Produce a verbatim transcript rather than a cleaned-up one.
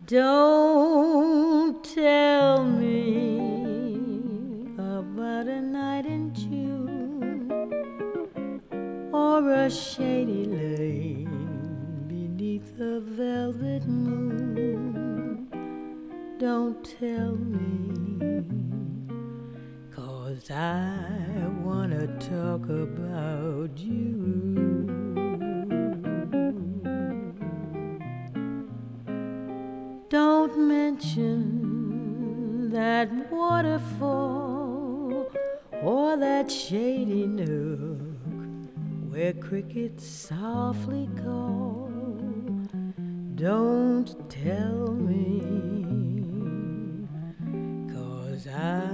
Don't tell me about a night in June or a shady lane beneath a velvet moon. Don't tell me, 'cause I wanna talk about you. Don't mention that waterfall or that shady nook where crickets softly call. Don't tell me, 'cause I